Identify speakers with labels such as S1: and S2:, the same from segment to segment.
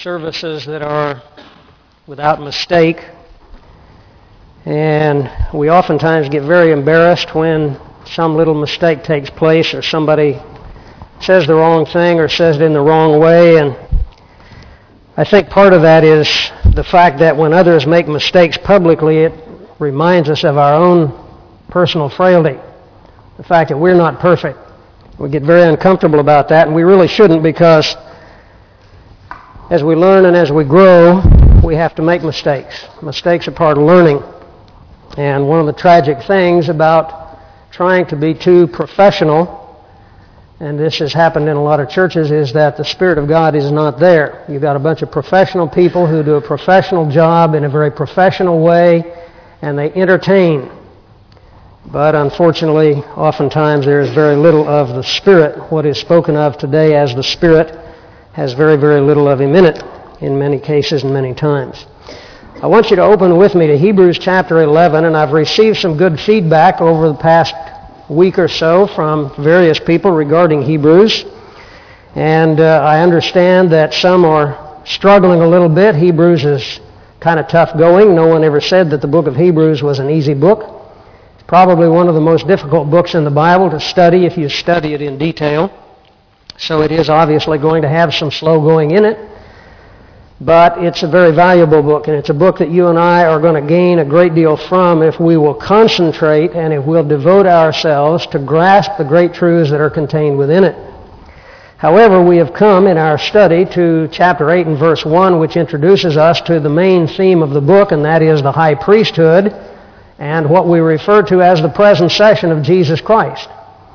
S1: services that are without mistake, and we oftentimes get very embarrassed when some little mistake takes place or somebody says the wrong thing or says it in the wrong way. And I think part of that is the fact that when others make mistakes publicly, it reminds us of our own personal frailty, the fact that we're not perfect. We get very uncomfortable about that, and we really shouldn't, because as we learn and as we grow, we have to make mistakes. Mistakes are part of learning. And one of the tragic things about trying to be too professional, and this has happened in a lot of churches, is that the Spirit of God is not there. You've got a bunch of professional people who do a professional job in a very professional way, and they entertain. But unfortunately, oftentimes there is very little of the Spirit. What is spoken of today as the Spirit has very, very little of Him in it, in many cases and many times. I want you to open with me to Hebrews chapter 11, and I've received some good feedback over the past week or so from various people regarding Hebrews. And I understand that some are struggling a little bit. Hebrews is kind of tough going. No one ever said that the book of Hebrews was an easy book. It's probably one of the most difficult books in the Bible to study if you study it in detail. So it is obviously going to have some slow going in it. But it's a very valuable book, and it's a book that you and I are going to gain a great deal from if we will concentrate and if we'll devote ourselves to grasp the great truths that are contained within it. However, we have come in our study to chapter 8 and verse 1, which introduces us to the main theme of the book, and that is the high priesthood and what we refer to as the present session of Jesus Christ.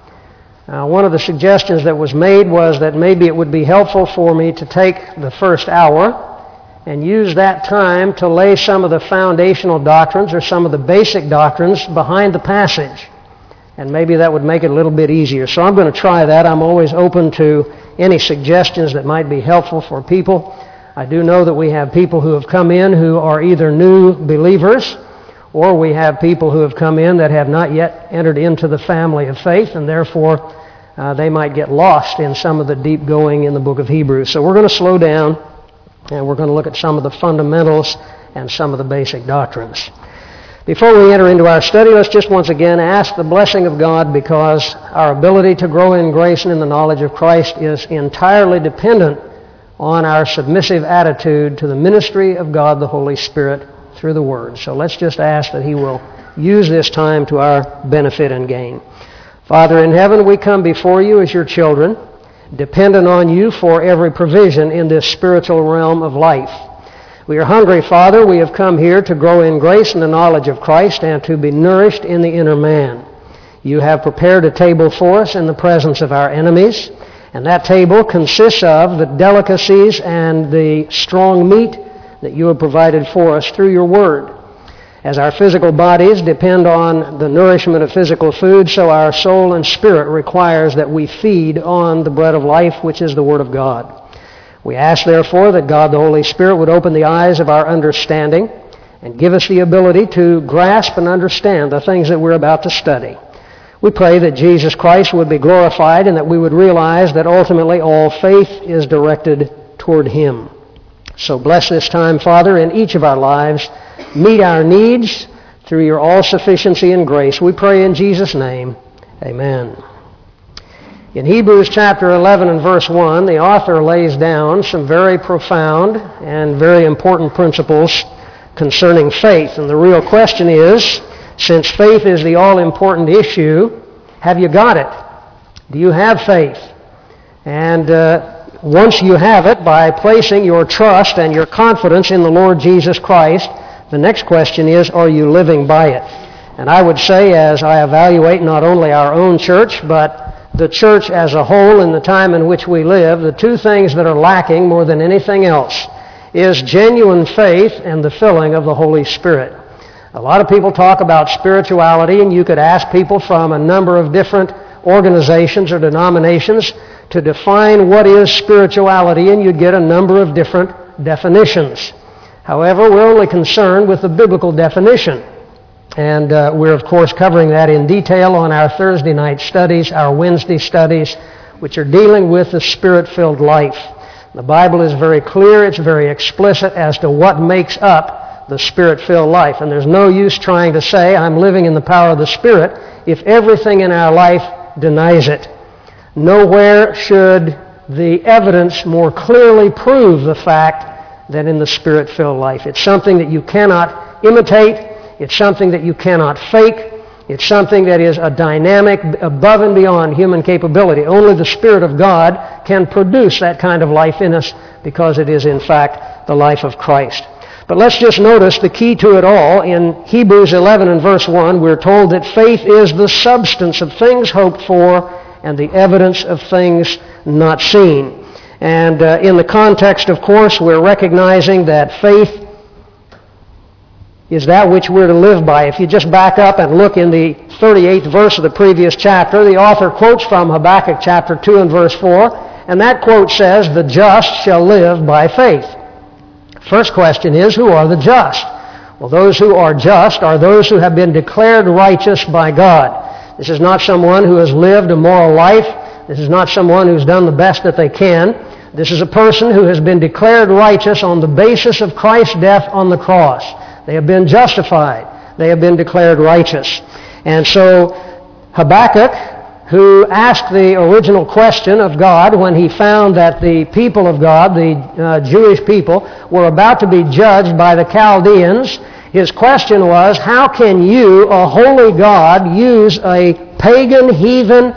S1: One of the suggestions that was made was that maybe it would be helpful for me to take the first hour and use that time to lay some of the foundational doctrines or some of the basic doctrines behind the passage. And maybe that would make it a little bit easier. So I'm going to try that. I'm always open to any suggestions that might be helpful for people. I do know that we have people who have come in who are either new believers, or we have people who have come in that have not yet entered into the family of faith, and therefore they might get lost in some of the deep going in the book of Hebrews. So we're going to slow down, and we're going to look at some of the fundamentals and some of the basic doctrines. Before we enter into our study, let's just once again ask the blessing of God, because our ability to grow in grace and in the knowledge of Christ is entirely dependent on our submissive attitude to the ministry of God the Holy Spirit through the Word. So let's just ask that He will use this time to our benefit and gain. Father in heaven, we come before You as Your children, dependent on You for every provision in this spiritual realm of life. We are hungry, Father. We have come here to grow in grace and the knowledge of Christ and to be nourished in the inner man. You have prepared a table for us in the presence of our enemies, and that table consists of the delicacies and the strong meat that You have provided for us through Your Word. As our physical bodies depend on the nourishment of physical food, so our soul and spirit requires that we feed on the bread of life, which is the Word of God. We ask, therefore, that God the Holy Spirit would open the eyes of our understanding and give us the ability to grasp and understand the things that we're about to study. We pray that Jesus Christ would be glorified and that we would realize that ultimately all faith is directed toward Him. So bless this time, Father, in each of our lives. Meet our needs through Your all-sufficiency and grace. We pray in Jesus' name. Amen. In Hebrews chapter 11 and verse 1, the author lays down some very profound and very important principles concerning faith. And the real question is, since faith is the all-important issue, have you got it? Do you have faith? And once you have it, by placing your trust and your confidence in the Lord Jesus Christ, the next question is, are you living by it? And I would say, as I evaluate not only our own church, but the church as a whole in the time in which we live, the two things that are lacking more than anything else is genuine faith and the filling of the Holy Spirit. A lot of people talk about spirituality, and you could ask people from a number of different organizations or denominations to define what is spirituality, and you'd get a number of different definitions. However, we're only concerned with the biblical definition. And we're, of course, covering that in detail on our Thursday night studies, our Wednesday studies, which are dealing with the Spirit-filled life. The Bible is very clear, it's very explicit as to what makes up the Spirit-filled life. And there's no use trying to say, I'm living in the power of the Spirit, if everything in our life denies it. Nowhere should the evidence more clearly prove the fact than in the Spirit-filled life. It's something that you cannot imitate. It's something that you cannot fake. It's something that is a dynamic above and beyond human capability. Only the Spirit of God can produce that kind of life in us because it is in fact the life of Christ. But let's just notice the key to it all. In Hebrews 11 and verse 1, we're told that faith is the substance of things hoped for and the evidence of things not seen. And in the context, of course, we're recognizing that faith is that which we're to live by. If you just back up and look in the 38th verse of the previous chapter, the author quotes from Habakkuk chapter 2 and verse 4, and that quote says, "The just shall live by faith." First question is, who are the just? Well, those who are just are those who have been declared righteous by God. This is not someone who has lived a moral life. This is not someone who's done the best that they can. This is a person who has been declared righteous on the basis of Christ's death on the cross. They have been justified. They have been declared righteous. And so Habakkuk, who asked the original question of God when he found that the people of God, the Jewish people, were about to be judged by the Chaldeans, his question was, how can you, a holy God, use a pagan, heathen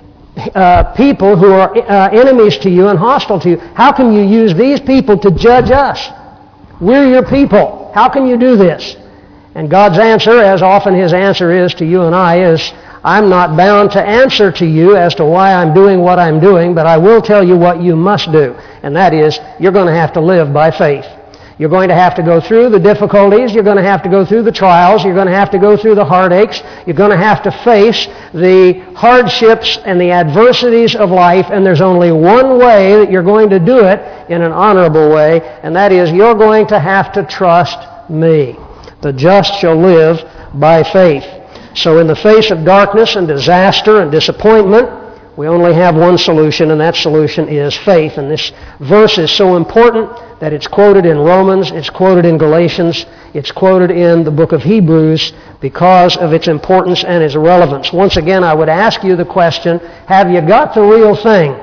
S1: people who are enemies to you and hostile to you? How can you use these people to judge us? We're your people. How can you do this? And God's answer, as often His answer is to you and I, is, I'm not bound to answer to you as to why I'm doing what I'm doing, but I will tell you what you must do. And that is, you're going to have to live by faith. You're going to have to go through the difficulties. You're going to have to go through the trials. You're going to have to go through the heartaches. You're going to have to face the hardships and the adversities of life, and there's only one way that you're going to do it in an honorable way, and that is you're going to have to trust me. The just shall live by faith. So in the face of darkness and disaster and disappointment, we only have one solution, and that solution is faith. And this verse is so important that it's quoted in Romans, it's quoted in Galatians, it's quoted in the book of Hebrews because of its importance and its relevance. Once again, I would ask you the question, have you got the real thing?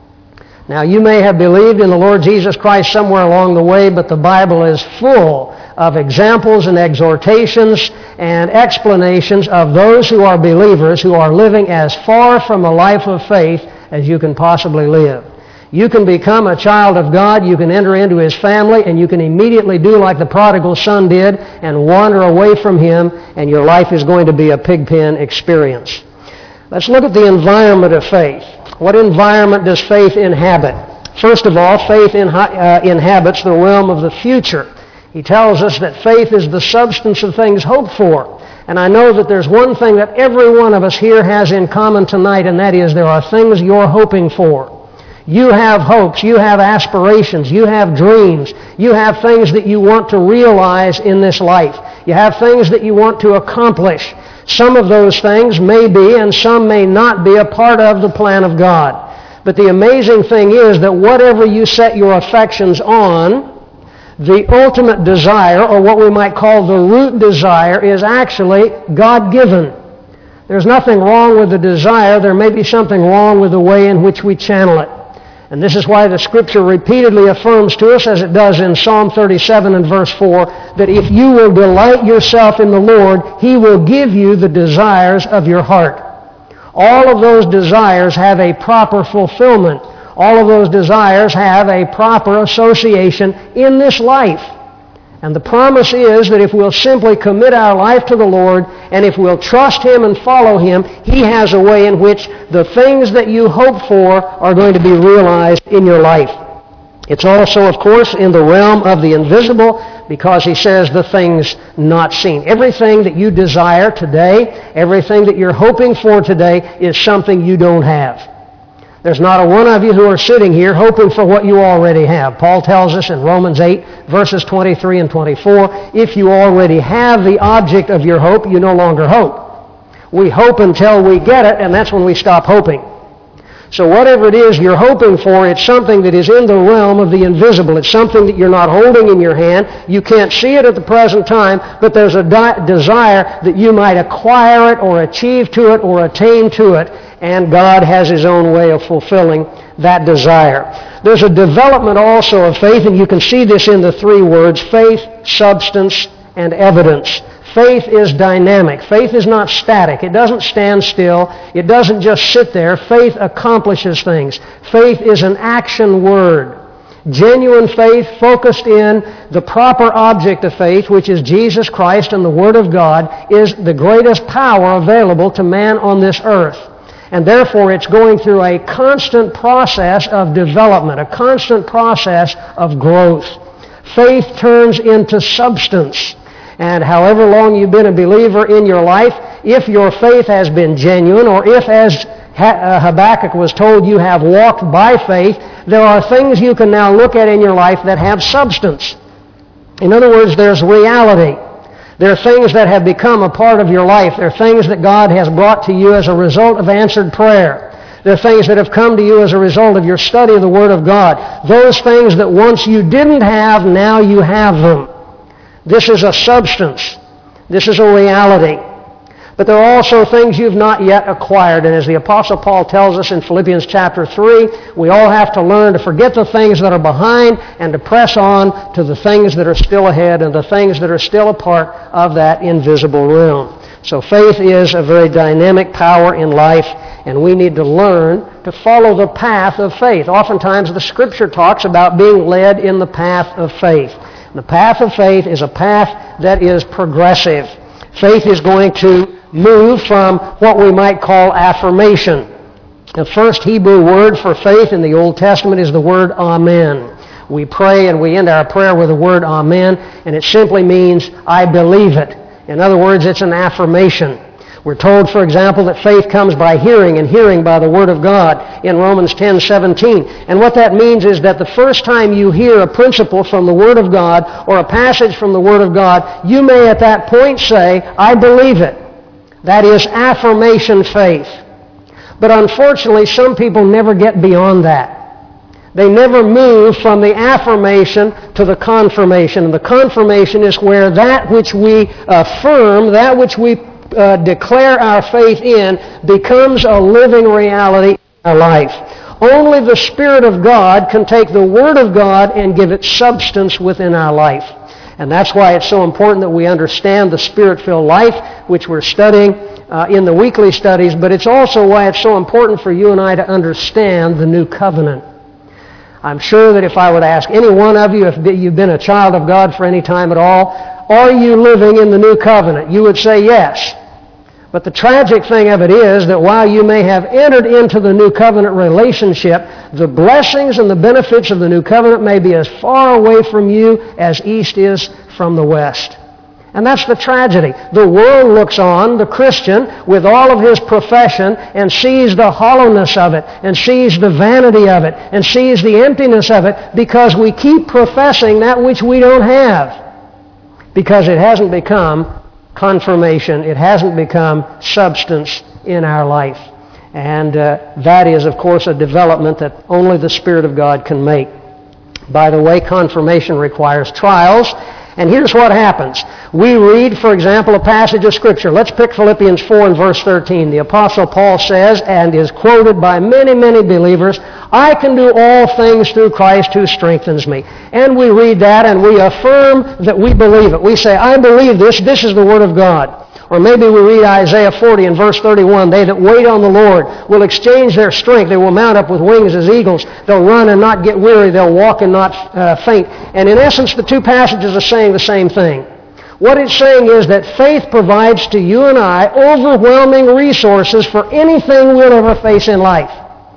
S1: Now, you may have believed in the Lord Jesus Christ somewhere along the way, but the Bible is full of examples and exhortations and explanations of those who are believers who are living as far from a life of faith as you can possibly live. You can become a child of God, you can enter into His family, and you can immediately do like the prodigal son did and wander away from Him, and your life is going to be a pigpen experience. Let's look at the environment of faith. What environment does faith inhabit? First of all, faith inhabits the realm of the future. He tells us that faith is the substance of things hoped for. And I know that there's one thing that every one of us here has in common tonight, and that is there are things you're hoping for. You have hopes, you have aspirations, you have dreams, you have things that you want to realize in this life. You have things that you want to accomplish. Some of those things may be and some may not be a part of the plan of God. But the amazing thing is that whatever you set your affections on, the ultimate desire, or what we might call the root desire, is actually God-given. There's nothing wrong with the desire. There may be something wrong with the way in which we channel it. And this is why the Scripture repeatedly affirms to us, as it does in Psalm 37 and verse 4, that if you will delight yourself in the Lord, He will give you the desires of your heart. All of those desires have a proper fulfillment. All of those desires have a proper association in this life. And the promise is that if we'll simply commit our life to the Lord, and if we'll trust Him and follow Him, He has a way in which the things that you hope for are going to be realized in your life. It's also, of course, in the realm of the invisible, because He says the things not seen. Everything that you desire today, everything that you're hoping for today, is something you don't have. There's not a one of you who are sitting here hoping for what you already have. Paul tells us in Romans 8, verses 23 and 24, if you already have the object of your hope, you no longer hope. We hope until we get it, and that's when we stop hoping. So whatever it is you're hoping for, it's something that is in the realm of the invisible. It's something that you're not holding in your hand. You can't see it at the present time, but there's a desire that you might acquire it or achieve to it or attain to it, and God has His own way of fulfilling that desire. There's a development also of faith, and you can see this in the three words: faith, substance, and evidence. Faith is dynamic. Faith is not static. It doesn't stand still. It doesn't just sit there. Faith accomplishes things. Faith is an action word. Genuine faith focused in the proper object of faith, which is Jesus Christ and the Word of God, is the greatest power available to man on this earth. And therefore it's going through a constant process of development, a constant process of growth. Faith turns into substance. And however long you've been a believer in your life, if your faith has been genuine, or if, as Habakkuk was told, you have walked by faith, there are things you can now look at in your life that have substance. In other words, there's reality. There are things that have become a part of your life. There are things that God has brought to you as a result of answered prayer. There are things that have come to you as a result of your study of the Word of God. Those things that once you didn't have, now you have them. This is a substance. This is a reality. But there are also things you've not yet acquired. And as the Apostle Paul tells us in Philippians chapter 3, we all have to learn to forget the things that are behind and to press on to the things that are still ahead and the things that are still a part of that invisible realm. So faith is a very dynamic power in life, and we need to learn to follow the path of faith. Oftentimes the Scripture talks about being led in the path of faith. The path of faith is a path that is progressive. Faith is going to move from what we might call affirmation. The first Hebrew word for faith in the Old Testament is the word amen. We pray and we end our prayer with the word amen, and it simply means I believe it. In other words, it's an affirmation. We're told, for example, that faith comes by hearing, and hearing by the Word of God in Romans 10:17. And what that means is that the first time you hear a principle from the Word of God or a passage from the Word of God, you may at that point say, I believe it. That is affirmation faith. But unfortunately, some people never get beyond that. They never move from the affirmation to the confirmation. And the confirmation is where that which we affirm, that which we declare our faith in, becomes a living reality in our life. Only the Spirit of God can take the Word of God and give it substance within our life. And that's why it's so important that we understand the Spirit-filled life, which we're studying in the weekly studies, but it's also why it's so important for you and I to understand the New Covenant. I'm sure that if I were to ask any one of you, if you've been a child of God for any time at all, are you living in the New Covenant? You would say yes. But the tragic thing of it is that while you may have entered into the New Covenant relationship, the blessings and the benefits of the New Covenant may be as far away from you as east is from the west. And that's the tragedy. The world looks on the Christian with all of his profession and sees the hollowness of it, and sees the vanity of it, and sees the emptiness of it, because we keep professing that which we don't have, because it hasn't become confirmation, it hasn't become substance in our life. And that is, of course, a development that only the Spirit of God can make. By the way, confirmation requires trials. And here's what happens. We read, for example, a passage of Scripture. Let's pick Philippians 4 and verse 13. The Apostle Paul says, and is quoted by many, many believers, I can do all things through Christ who strengthens me. And we read that and we affirm that we believe it. We say, I believe this. This is the Word of God. Or maybe we read Isaiah 40 and verse 31, they that wait on the Lord will exchange their strength. They will mount up with wings as eagles. They'll run and not get weary. They'll walk and not faint. And in essence, the two passages are saying the same thing. What it's saying is that faith provides to you and I overwhelming resources for anything we'll ever face in life.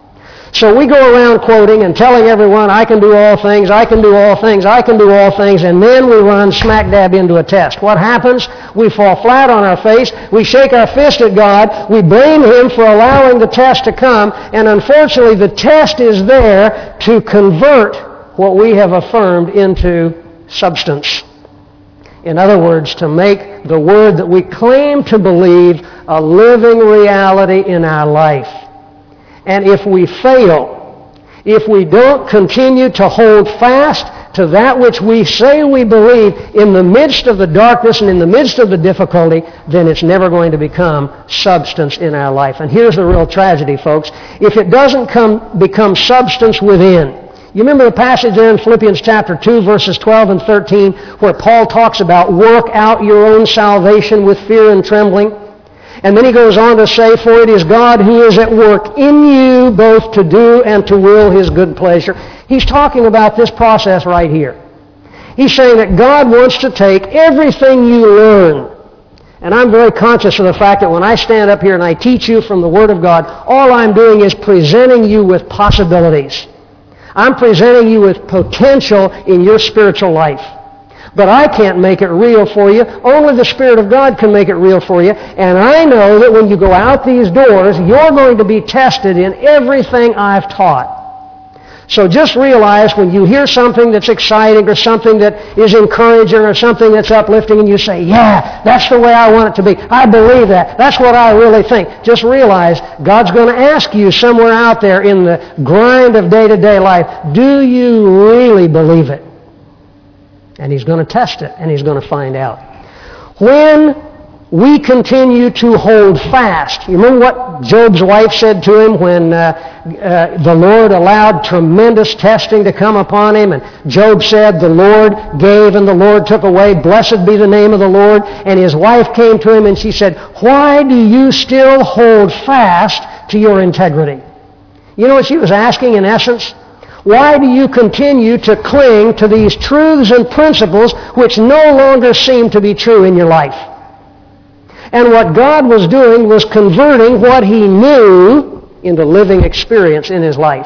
S1: So we go around quoting and telling everyone, I can do all things, I can do all things, I can do all things, and then we run smack dab into a test. What happens? We fall flat on our face, we shake our fist at God, we blame Him for allowing the test to come, and unfortunately the test is there to convert what we have affirmed into substance. In other words, to make the Word that we claim to believe a living reality in our life. And if we fail, if we don't continue to hold fast to that which we say we believe in the midst of the darkness and in the midst of the difficulty, then it's never going to become substance in our life. And here's the real tragedy, folks. If it doesn't become substance within, you remember the passage there in Philippians chapter 2, verses 12 and 13, where Paul talks about work out your own salvation with fear and trembling? And then he goes on to say, for it is God who is at work in you both to do and to will His good pleasure. He's talking about this process right here. He's saying that God wants to take everything you learn. And I'm very conscious of the fact that when I stand up here and I teach you from the Word of God, all I'm doing is presenting you with possibilities. I'm presenting you with potential in your spiritual life. But I can't make it real for you. Only the Spirit of God can make it real for you. And I know that when you go out these doors, you're going to be tested in everything I've taught. So just realize when you hear something that's exciting or something that is encouraging or something that's uplifting and you say, yeah, that's the way I want it to be. I believe that. That's what I really think. Just realize God's going to ask you somewhere out there in the grind of day-to-day life, do you really believe it? And He's going to test it, and He's going to find out. When we continue to hold fast, you remember what Job's wife said to him when the Lord allowed tremendous testing to come upon him, and Job said, the Lord gave and the Lord took away, blessed be the name of the Lord. And his wife came to him and she said, why do you still hold fast to your integrity? You know what she was asking in essence? Why do you continue to cling to these truths and principles which no longer seem to be true in your life? And what God was doing was converting what He knew into living experience in His life.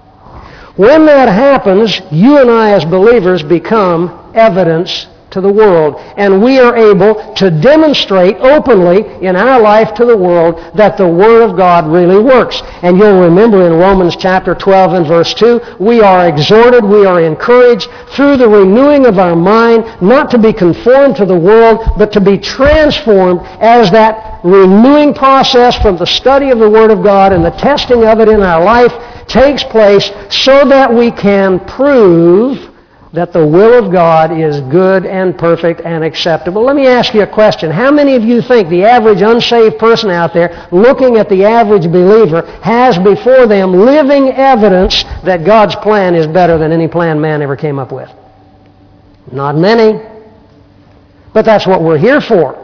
S1: When that happens, you and I as believers become evidence to the world. And we are able to demonstrate openly in our life to the world that the Word of God really works. And you'll remember in Romans chapter 12 and verse 2, we are exhorted, we are encouraged through the renewing of our mind, not to be conformed to the world, but to be transformed as that renewing process from the study of the Word of God and the testing of it in our life takes place so that we can prove that the will of God is good and perfect and acceptable. Let me ask you a question. How many of you think the average unsaved person out there looking at the average believer has before them living evidence that God's plan is better than any plan man ever came up with? Not many. But that's what we're here for.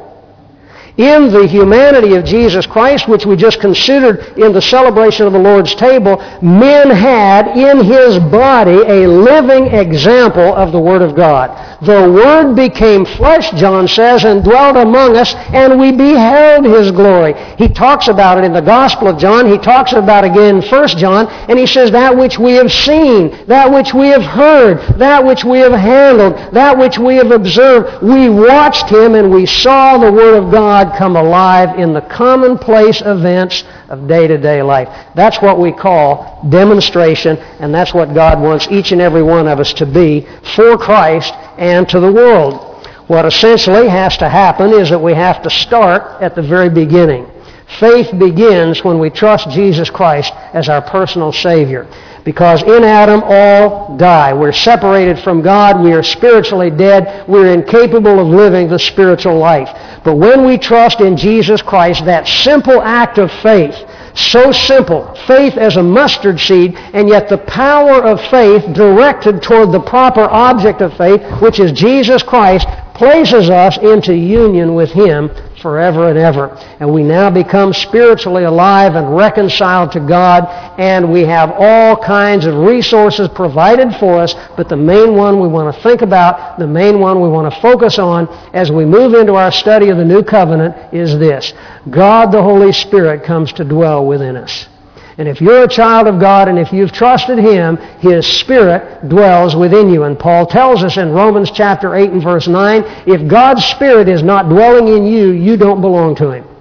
S1: In the humanity of Jesus Christ, which we just considered in the celebration of the Lord's table, men had in His body a living example of the Word of God. The Word became flesh, John says, and dwelt among us, and we beheld His glory. He talks about it in the Gospel of John. He talks about it again in 1 John, and he says, that which we have seen, that which we have heard, that which we have handled, that which we have observed, we watched Him and we saw the Word of God come alive in the commonplace events of day-to-day life. That's what we call demonstration, and that's what God wants each and every one of us to be for Christ and to the world. What essentially has to happen is that we have to start at the very beginning. Faith begins when we trust Jesus Christ as our personal Savior. Because in Adam all die. We're separated from God. We are spiritually dead. We're incapable of living the spiritual life. But when we trust in Jesus Christ, that simple act of faith, so simple, faith as a mustard seed, and yet the power of faith directed toward the proper object of faith, which is Jesus Christ, places us into union with Him forever and ever. And we now become spiritually alive and reconciled to God, and we have all kinds of resources provided for us, but the main one we want to think about, the main one we want to focus on as we move into our study of the New Covenant is this. God the Holy Spirit comes to dwell within us. And if you're a child of God and if you've trusted Him, His Spirit dwells within you. And Paul tells us in Romans chapter 8 and verse 9, if God's Spirit is not dwelling in you, you don't belong to Him.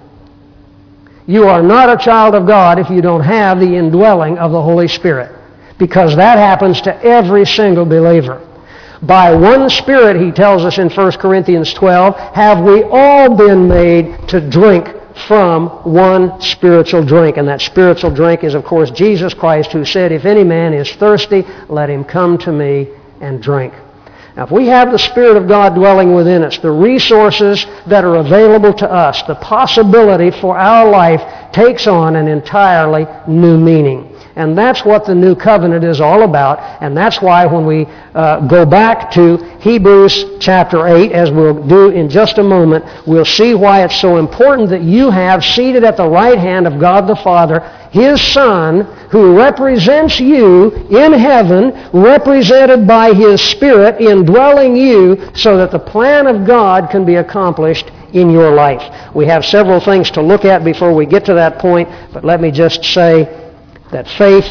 S1: You are not a child of God if you don't have the indwelling of the Holy Spirit, because that happens to every single believer. By one Spirit, he tells us in 1 Corinthians 12, have we all been made to drink from one spiritual drink. And that spiritual drink is, of course, Jesus Christ, who said, "If any man is thirsty, let him come to me and drink." Now, if we have the Spirit of God dwelling within us, the resources that are available to us, the possibility for our life takes on an entirely new meaning. And that's what the New Covenant is all about. And that's why when we go back to Hebrews chapter 8, as we'll do in just a moment, we'll see why it's so important that you have seated at the right hand of God the Father, His Son, who represents you in heaven, represented by His Spirit indwelling you, so that the plan of God can be accomplished in your life. We have several things to look at before we get to that point, but let me just say that faith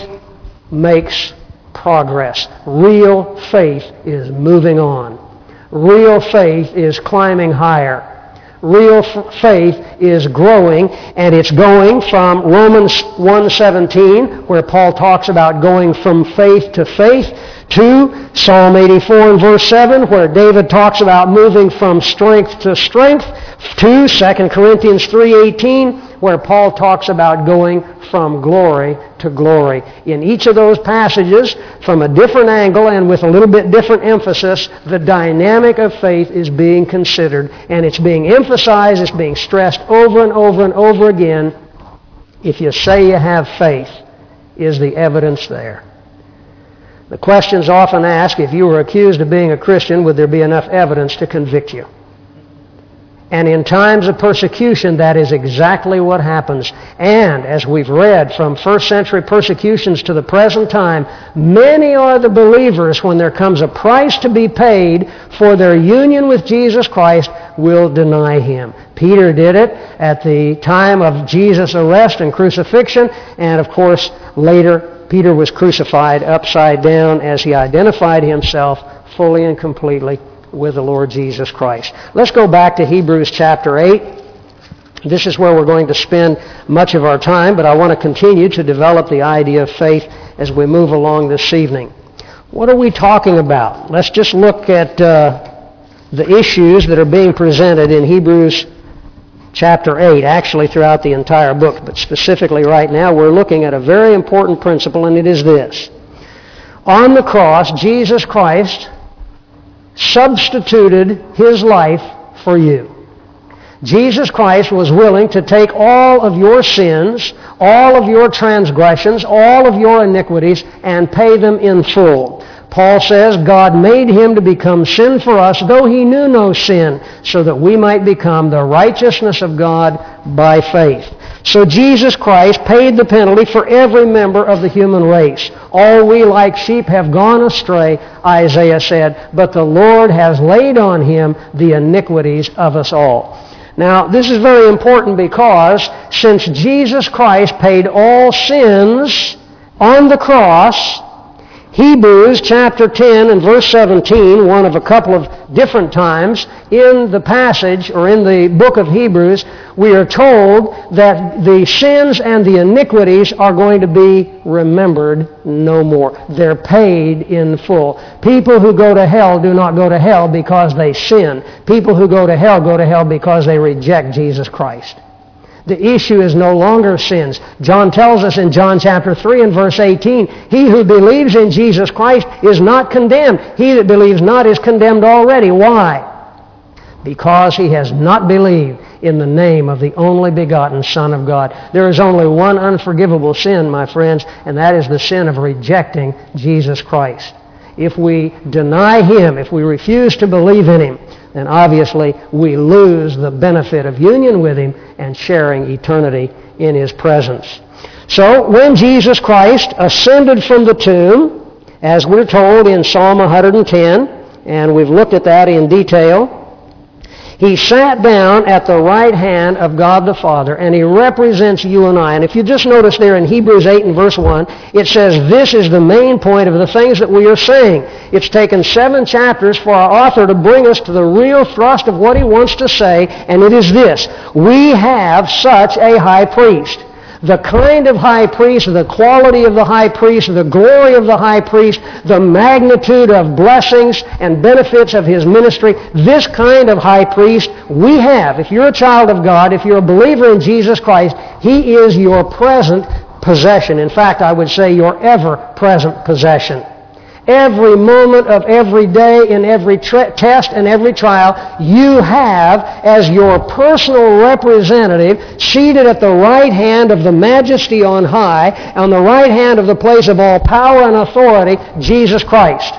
S1: makes progress. Real faith is moving on. Real faith is climbing higher. Real faith is growing, and it's going from Romans 1:17, where Paul talks about going from faith to faith, to Psalm 84 and verse 7, where David talks about moving from strength to strength, to 2 Corinthians 3:18, where Paul talks about going from glory to glory. In each of those passages, from a different angle and with a little bit different emphasis, the dynamic of faith is being considered, and it's being emphasized, it's being stressed over and over and over again. If you say you have faith, is the evidence there? The question's often asked, if you were accused of being a Christian, would there be enough evidence to convict you? And in times of persecution, that is exactly what happens. And as we've read from first century persecutions to the present time, many are the believers, when there comes a price to be paid for their union with Jesus Christ, will deny Him. Peter did it at the time of Jesus' arrest and crucifixion, and of course later Peter was crucified upside down as he identified himself fully and completely with the Lord Jesus Christ. Let's go back to Hebrews chapter 8. This is where we're going to spend much of our time, but I want to continue to develop the idea of faith as we move along this evening. What are we talking about? Let's just look at the issues that are being presented in Hebrews chapter 8, actually throughout the entire book, but specifically right now we're looking at a very important principle, and it is this. On the cross, Jesus Christ substituted His life for you. Jesus Christ was willing to take all of your sins, all of your transgressions, all of your iniquities, and pay them in full. Paul says God made Him to become sin for us, though He knew no sin, so that we might become the righteousness of God by faith. So Jesus Christ paid the penalty for every member of the human race. All we like sheep have gone astray, Isaiah said, but the Lord has laid on Him the iniquities of us all. Now, this is very important because since Jesus Christ paid all sins on the cross, Hebrews chapter 10 and verse 17, one of a couple of different times in the passage or in the book of Hebrews, we are told that the sins and the iniquities are going to be remembered no more. They're paid in full. People who go to hell do not go to hell because they sin. People who go to hell because they reject Jesus Christ. The issue is no longer sins. John tells us in John chapter 3 and verse 18, he who believes in Jesus Christ is not condemned. He that believes not is condemned already. Why? Because he has not believed in the name of the only begotten Son of God. There is only one unforgivable sin, my friends, and that is the sin of rejecting Jesus Christ. If we deny Him, if we refuse to believe in Him, then obviously we lose the benefit of union with Him and sharing eternity in His presence. So when Jesus Christ ascended from the tomb, as we're told in Psalm 110, and we've looked at that in detail, He sat down at the right hand of God the Father, and He represents you and I. And if you just notice there in Hebrews 8 and verse 1, it says this is the main point of the things that we are saying. It's taken 7 chapters for our author to bring us to the real thrust of what he wants to say, and it is this. We have such a high priest. The kind of high priest, the quality of the high priest, the glory of the high priest, the magnitude of blessings and benefits of his ministry, this kind of high priest we have. If you're a child of God, if you're a believer in Jesus Christ, he is your present possession. In fact, I would say your ever-present possession. Every moment of every day, in every test and every trial, you have as your personal representative seated at the right hand of the Majesty on high, on the right hand of the place of all power and authority, Jesus Christ.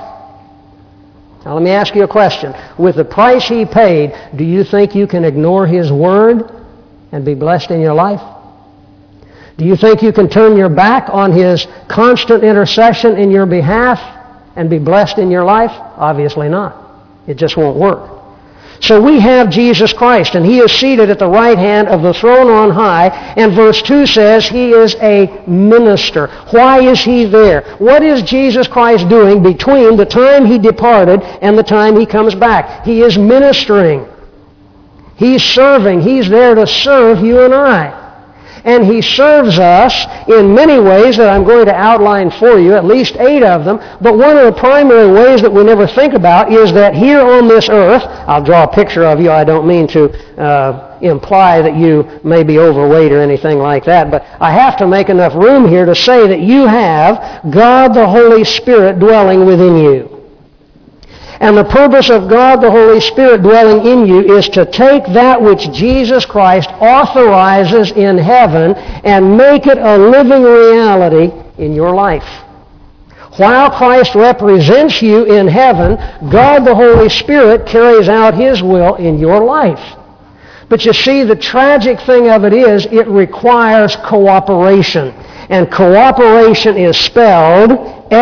S1: Now let me ask you a question. With the price he paid, do you think you can ignore his word and be blessed in your life? Do you think you can turn your back on his constant intercession in your behalf and be blessed in your life? Obviously not. It just won't work. So we have Jesus Christ, and he is seated at the right hand of the throne on high, and verse 2 says he is a minister. Why is he there? What is Jesus Christ doing between the time he departed and the time he comes back? He is ministering. He's serving. He's there to serve you and I. And he serves us in many ways that I'm going to outline for you, at least 8 of them. But one of the primary ways that we never think about is that here on this earth, I'll draw a picture of you. I don't mean to imply that you may be overweight or anything like that, but I have to make enough room here to say that you have God the Holy Spirit dwelling within you. And the purpose of God the Holy Spirit dwelling in you is to take that which Jesus Christ authorizes in heaven and make it a living reality in your life. While Christ represents you in heaven, God the Holy Spirit carries out his will in your life. But you see, the tragic thing of it is it requires cooperation. And cooperation is spelled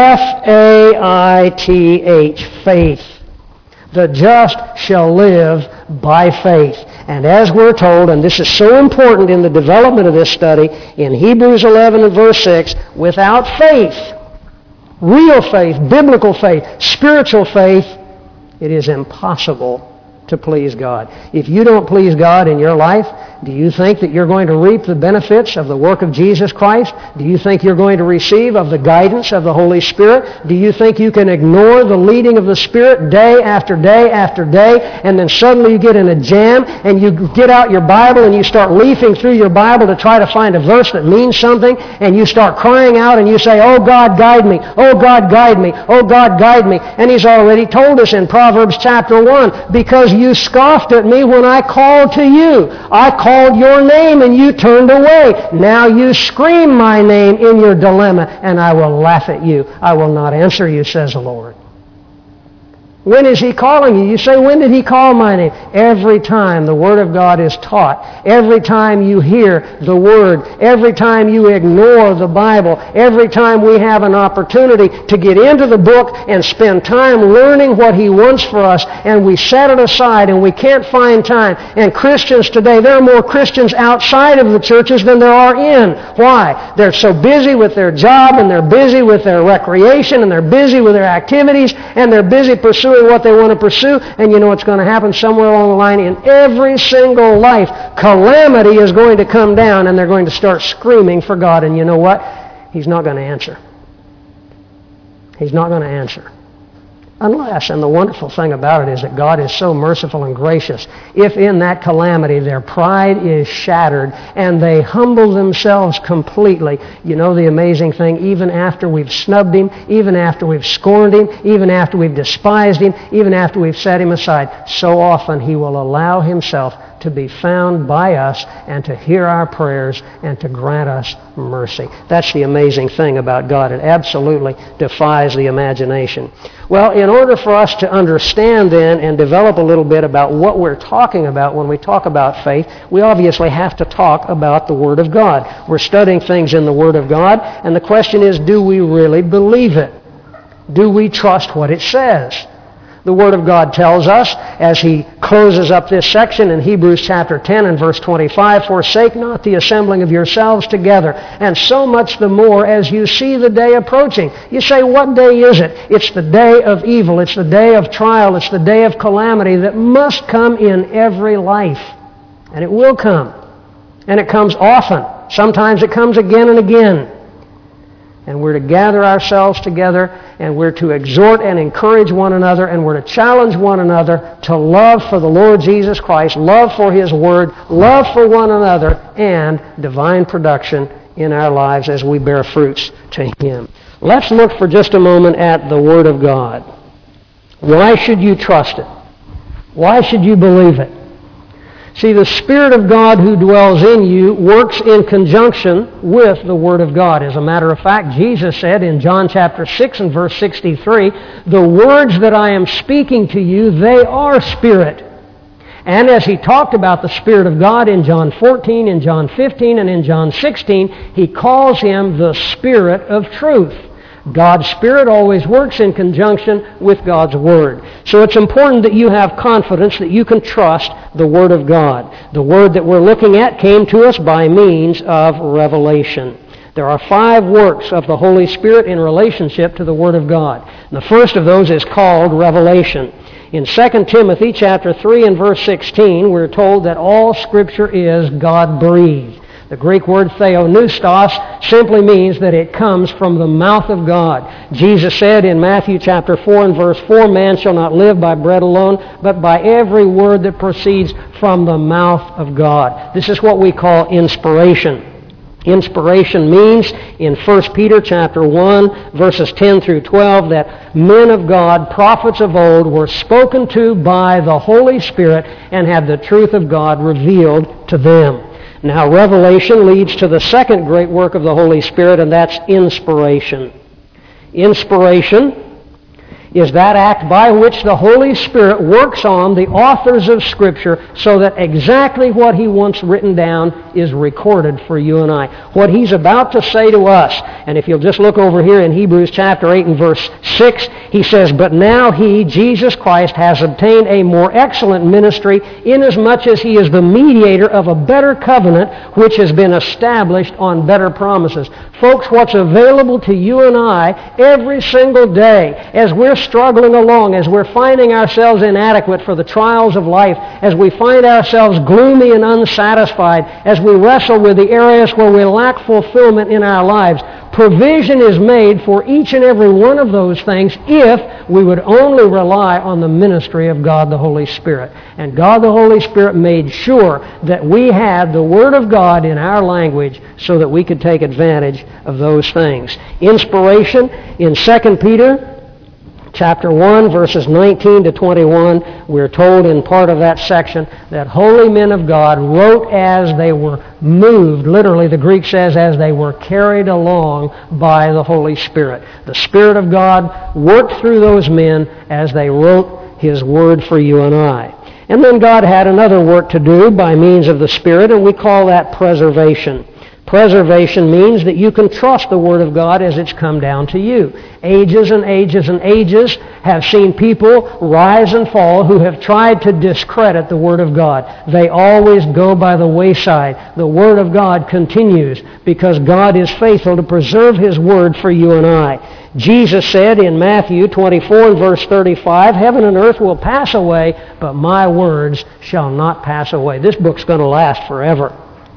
S1: F-A-I-T-H, faith. The just shall live by faith. And as we're told, and this is so important in the development of this study, in Hebrews 11 and verse 6, without faith, real faith, biblical faith, spiritual faith, it is impossible to please God. If you don't please God in your life, do you think that you're going to reap the benefits of the work of Jesus Christ? Do you think you're going to receive of the guidance of the Holy Spirit? Do you think you can ignore the leading of the Spirit day after day after day, and then suddenly you get in a jam and you get out your Bible and you start leafing through your Bible to try to find a verse that means something, and you start crying out and you say, "Oh God, guide me. Oh God, guide me. Oh God, guide me." And he's already told us in Proverbs chapter 1, "Because you scoffed at me when I called to you. I called your name and you turned away. Now you scream my name in your dilemma, and I will laugh at you. I will not answer you, says the Lord." When is he calling you? You say, when did he call my name? Every time the Word of God is taught. Every time you hear the Word. Every time you ignore the Bible. Every time we have an opportunity to get into the book and spend time learning what he wants for us, and we set it aside and we can't find time. And Christians today, there are more Christians outside of the churches than there are in. Why? They're so busy with their job, and they're busy with their recreation, and they're busy with their activities, and they're busy pursuing what they want to pursue, and you know what's going to happen somewhere along the line in every single life. Calamity is going to come down, and they're going to start screaming for God, and you know what? He's not going to answer. He's not going to answer. Unless, and the wonderful thing about it is that God is so merciful and gracious, if in that calamity their pride is shattered and they humble themselves completely, you know the amazing thing, even after we've snubbed him, even after we've scorned him, even after we've despised him, even after we've set him aside, so often he will allow himself to be found by us and to hear our prayers and to grant us mercy. That's the amazing thing about God. It absolutely defies the imagination. Well, in order for us to understand then and develop a little bit about what we're talking about when we talk about faith, we obviously have to talk about the Word of God. We're studying things in the Word of God, and the question is, do we really believe it? Do we trust what it says? The Word of God tells us, as he closes up this section in Hebrews chapter 10 and verse 25, "Forsake not the assembling of yourselves together, and so much the more as you see the day approaching." You say, what day is it? It's the day of evil. It's the day of trial. It's the day of calamity that must come in every life. And it will come. And it comes often. Sometimes it comes again and again. And we're to gather ourselves together, and we're to exhort and encourage one another, and we're to challenge one another to love for the Lord Jesus Christ, love for His Word, love for one another, and divine production in our lives as we bear fruits to Him. Let's look for just a moment at the Word of God. Why should you trust it? Why should you believe it? See, the Spirit of God who dwells in you works in conjunction with the Word of God. As a matter of fact, Jesus said in John chapter 6 and verse 63, "The words that I am speaking to you, they are Spirit." And as He talked about the Spirit of God in John 14, in John 15, and in John 16, He calls Him the Spirit of truth. God's Spirit always works in conjunction with God's Word. So it's important that you have confidence that you can trust the Word of God. The Word that we're looking at came to us by means of revelation. There are 5 works of the Holy Spirit in relationship to the Word of God. And the first of those is called revelation. In 2 Timothy chapter 3 and verse 16, we're told that all Scripture is God-breathed. The Greek word theopneustos simply means that it comes from the mouth of God. Jesus said in Matthew chapter 4 and verse 4, "Man shall not live by bread alone, but by every word that proceeds from the mouth of God." This is what we call inspiration. Inspiration means in 1 Peter chapter 1, verses 10 through 12, that men of God, prophets of old, were spoken to by the Holy Spirit and had the truth of God revealed to them. Now, revelation leads to the second great work of the Holy Spirit, and that's inspiration. Inspiration is that act by which the Holy Spirit works on the authors of Scripture so that exactly what He wants written down is recorded for you and I. What He's about to say to us, and if you'll just look over here in Hebrews chapter 8 and verse 6, He says, "But now He, Jesus Christ, has obtained a more excellent ministry, inasmuch as He is the mediator of a better covenant, which has been established on better promises." Folks, what's available to you and I every single day as we're struggling along, as we're finding ourselves inadequate for the trials of life, as we find ourselves gloomy and unsatisfied, as we wrestle with the areas where we lack fulfillment in our lives, provision is made for each and every one of those things if we would only rely on the ministry of God the Holy Spirit. And God the Holy Spirit made sure that we had the Word of God in our language so that we could take advantage of those things. Inspiration in 2 Peter chapter 1, verses 19 to 21, we're told in part of that section that holy men of God wrote as they were moved. Literally, the Greek says, as they were carried along by the Holy Spirit. The Spirit of God worked through those men as they wrote His Word for you and I. And then God had another work to do by means of the Spirit, and we call that preservation. Preservation means that you can trust the Word of God as it's come down to you. Ages and ages and ages have seen people rise and fall who have tried to discredit the Word of God. They always go by the wayside. The Word of God continues because God is faithful to preserve His Word for you and I. Jesus said in Matthew 24 and verse 35, "Heaven and earth will pass away, but my words shall not pass away." This book's going to last forever.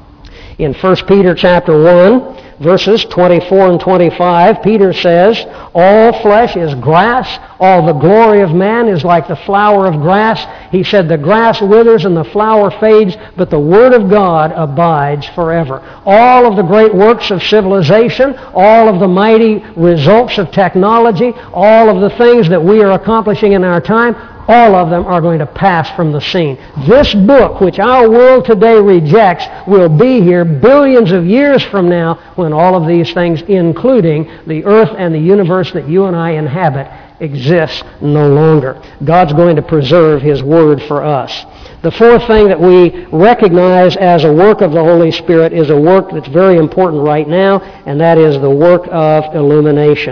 S1: In 1 Peter chapter 1, verses 24 and 25, Peter says, "All flesh is grass, all the glory of man is like the flower of grass." He said, "The grass withers and the flower fades, but the Word of God abides forever." All of the great works of civilization, all of the mighty results of technology, all of the things that we are accomplishing in our time, all of them are going to pass from the scene. This book, which our world today rejects, will be here billions of years from now when all of these things, including the earth and the universe that you and I inhabit, exists no longer. God's going to preserve His Word for us. The fourth thing that we recognize as a work of the Holy Spirit is a work that's very important right now, and that is the work of illumination.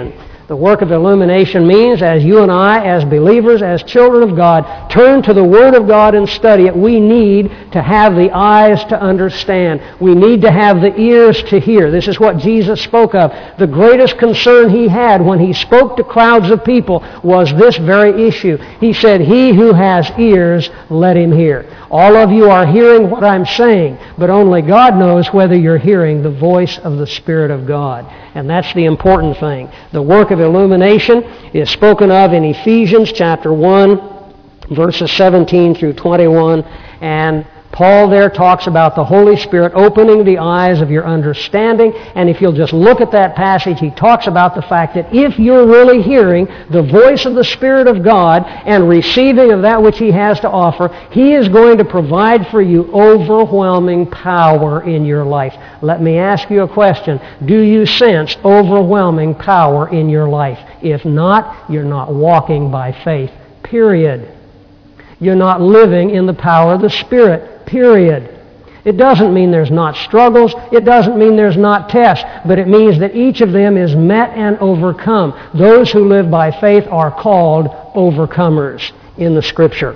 S1: The work of illumination means, as you and I, as believers, as children of God, turn to the Word of God and study it, we need to have the eyes to understand. We need to have the ears to hear. This is what Jesus spoke of. The greatest concern He had when He spoke to crowds of people was this very issue. He said, "He who has ears, let him hear." All of you are hearing what I'm saying, but only God knows whether you're hearing the voice of the Spirit of God. And that's the important thing. The work of illumination is spoken of in Ephesians chapter 1, verses 17 through 21. And Paul there talks about the Holy Spirit opening the eyes of your understanding. And if you'll just look at that passage, he talks about the fact that if you're really hearing the voice of the Spirit of God and receiving of that which He has to offer, He is going to provide for you overwhelming power in your life. Let me ask you a question. Do you sense overwhelming power in your life? If not, you're not walking by faith. Period. You're not living in the power of the Spirit. Period. It doesn't mean there's not struggles. It doesn't mean there's not tests. But it means that each of them is met and overcome. Those who live by faith are called overcomers in the Scripture.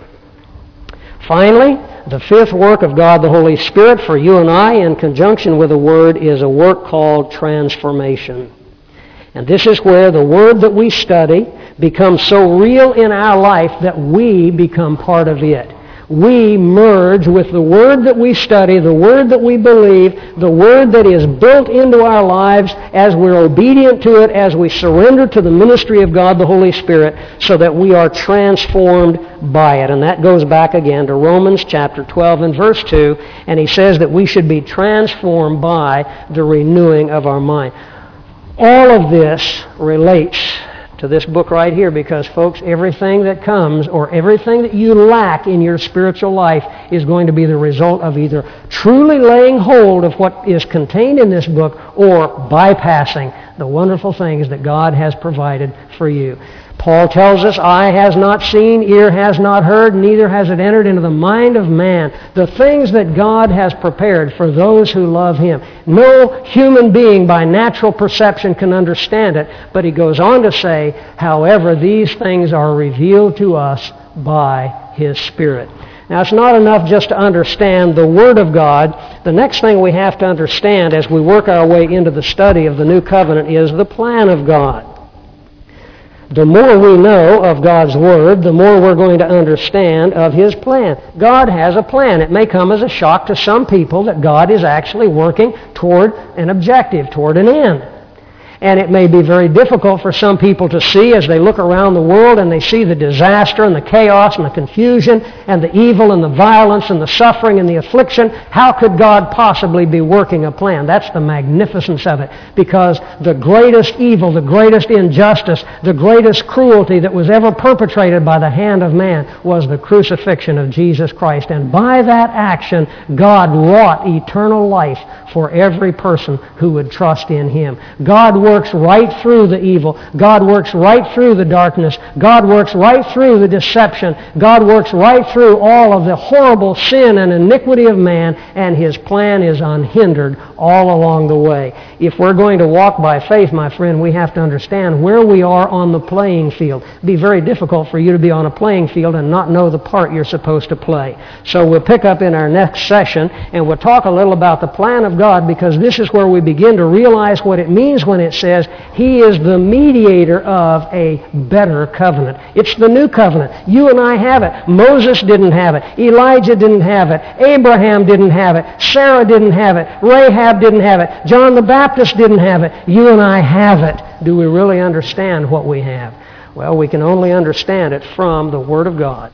S1: Finally, the fifth work of God the Holy Spirit for you and I in conjunction with the Word is a work called transformation. And this is where the Word that we study becomes so real in our life that we become part of it. We merge with the Word that we study, the Word that we believe, the Word that is built into our lives as we're obedient to it, as we surrender to the ministry of God the Holy Spirit, so that we are transformed by it. And that goes back again to Romans chapter 12 and verse 2, and he says that we should be transformed by the renewing of our mind. All of this relates to this book right here, because, folks, everything that comes or everything that you lack in your spiritual life is going to be the result of either truly laying hold of what is contained in this book or bypassing the wonderful things that God has provided for you. Paul tells us, "Eye has not seen, ear has not heard, neither has it entered into the mind of man, the things that God has prepared for those who love Him." No human being by natural perception can understand it, but he goes on to say, "However, these things are revealed to us by His Spirit." Now, it's not enough just to understand the Word of God. The next thing we have to understand as we work our way into the study of the New Covenant is the plan of God. The more we know of God's Word, the more we're going to understand of His plan. God has a plan. It may come as a shock to some people that God is actually working toward an objective, toward an end. And it may be very difficult for some people to see as they look around the world and they see the disaster and the chaos and the confusion and the evil and the violence and the suffering and the affliction. How could God possibly be working a plan? That's the magnificence of it. Because the greatest evil, the greatest injustice, the greatest cruelty that was ever perpetrated by the hand of man was the crucifixion of Jesus Christ. And by that action, God wrought eternal life for every person who would trust in Him. God works right through the evil. God works right through the darkness. God works right through the deception. God works right through all of the horrible sin and iniquity of man, and His plan is unhindered all along the way. If we're going to walk by faith, my friend, we have to understand where we are on the playing field. It would be very difficult for you to be on a playing field and not know the part you're supposed to play. So we'll pick up in our next session, and we'll talk a little about the plan of God, because this is where we begin to realize what it means when it says He is the mediator of a better covenant. It's the new covenant. You and I have it. Moses didn't have it. Elijah didn't have it. Abraham didn't have it. Sarah didn't have it. Rahab didn't have it. John the Baptist didn't have it. You and I have it. Do we really understand what we have? Well, we can only understand it from the Word of God.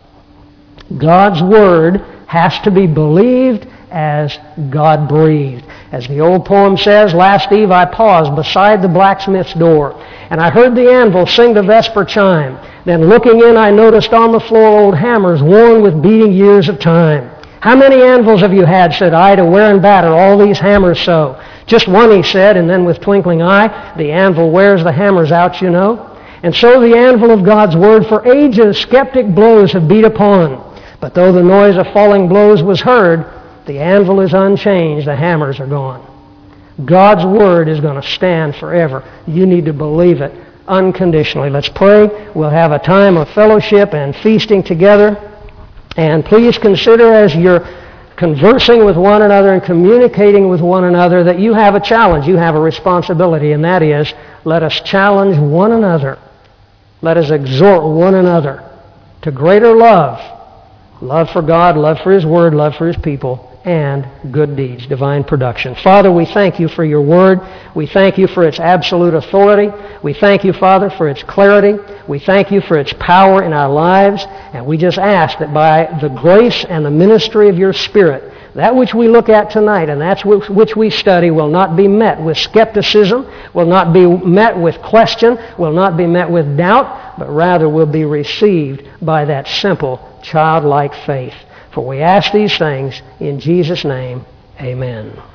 S1: God's Word has to be believed as God breathed. As the old poem says, "Last eve I paused beside the blacksmith's door, and I heard the anvil sing the vesper chime. Then looking in, I noticed on the floor old hammers worn with beating years of time. 'How many anvils have you had,' said I, 'to wear and batter all these hammers so?' 'Just one,' he said, and then with twinkling eye, 'The anvil wears the hammers out, you know.' And so the anvil of God's Word for ages skeptic blows have beat upon. But though the noise of falling blows was heard, the anvil is unchanged, the hammers are gone." God's Word is going to stand forever. You need to believe it unconditionally. Let's pray. We'll have a time of fellowship and feasting together. And please consider as you're conversing with one another and communicating with one another that you have a challenge, you have a responsibility, and that is, let us challenge one another. Let us exhort one another to greater love. Love for God, love for His Word, love for His people, and good deeds, divine production. Father, we thank You for Your Word. We thank You for its absolute authority. We thank You, Father, for its clarity. We thank You for its power in our lives. And we just ask that by the grace and the ministry of Your Spirit, that which we look at tonight and that which we study will not be met with skepticism, will not be met with question, will not be met with doubt, but rather will be received by that simple, childlike faith. For we ask these things in Jesus' name, amen.